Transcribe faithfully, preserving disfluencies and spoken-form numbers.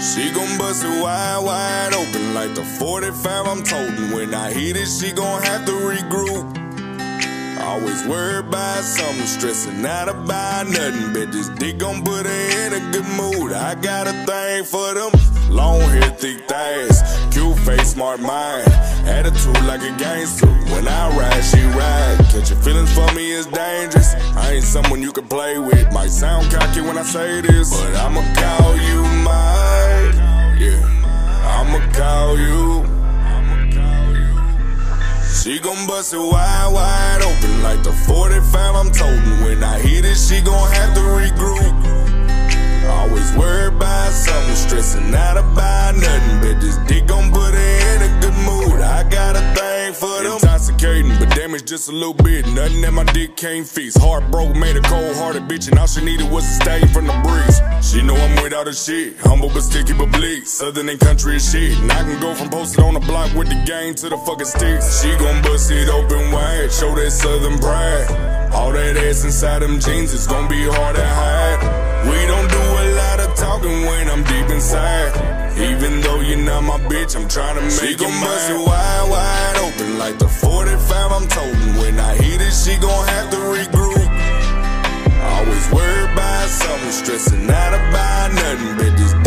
She gon' bust it wide, wide open like the forty-five I'm toting. When I hit it, she gon' have to regroup. Always worried about something, stressing out about nothing. Bet this dick gon' put her in a good mood. I got a thing for them long hair, thick thighs, cute face, smart mind, attitude like a gangster. When I ride, she ride. Catching feelings for me is dangerous. I ain't someone you can play with. Might sound cocky when I say this, but I'ma call you mine. Yeah, I'ma call you. She gon' bust it wide, wide open like the forty-five I'm toting. When I hit it, she gon' have to regroup. Always worried about something, stressing out about nothing. Bet this dick gon' put her in a good mood. I got a thing for them. Intoxicating, but damaged just a little bit. Nothing that my dick can't fix. Heartbroke made a cold-hearted bitch, and all she needed was a stain from the breeze. She know I'm with all the shit, humble but sticky but bleak. Southern and country is shit, and I can go from posted on the block with the gang to the fucking sticks. She gon' bust it open wide, show that southern pride. All that ass inside them jeans, it's gon' be hard to hide. We don't do a lot of talking when I'm deep inside. Even though you're not my bitch, I'm tryna make she gon' bust it wide, wide open like the forty-five I'm toting. When I hit it, she gon' have to regroup. Always worried about something, stressing out about nothing. Bet this